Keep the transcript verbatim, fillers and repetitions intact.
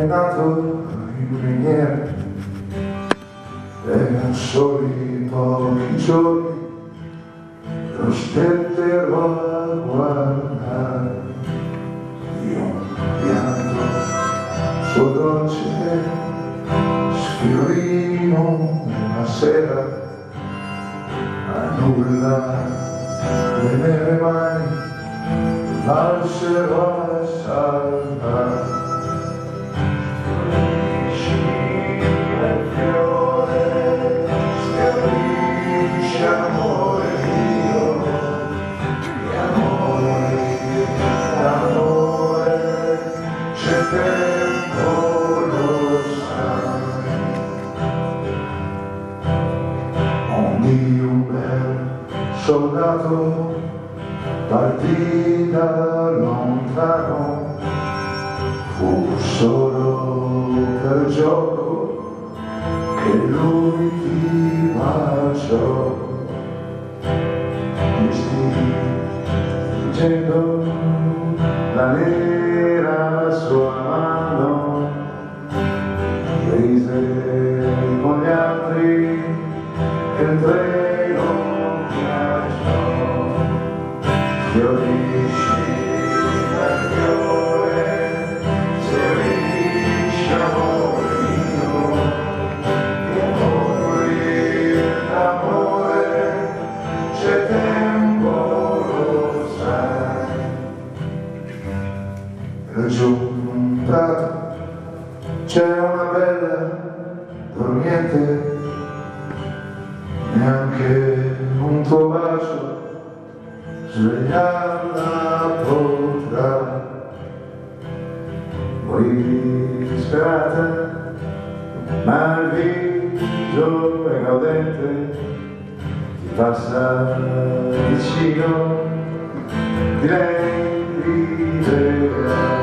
nato in miniera, erano soli pochi giorni, lo stetterò a guardare. Io pianto suo dolce sfiorino una sera, a nulla le mie mani valsero a salvare. Soldato partì da lontano, fu solo per gioco che lui ti baciò. Mi stringendo la nera sua mano, rise con gli altri che il treno fiorisci dal fiore, fiorisci amore mio, e amore d'amore, c'è tempo, lo sai. Laggiù in un prato c'è una bella dormiente, neanche un tuo bacio svegliarla potrà. Voi disperata, ma il viso è gaudente, ti passa vicino, di lei riderà.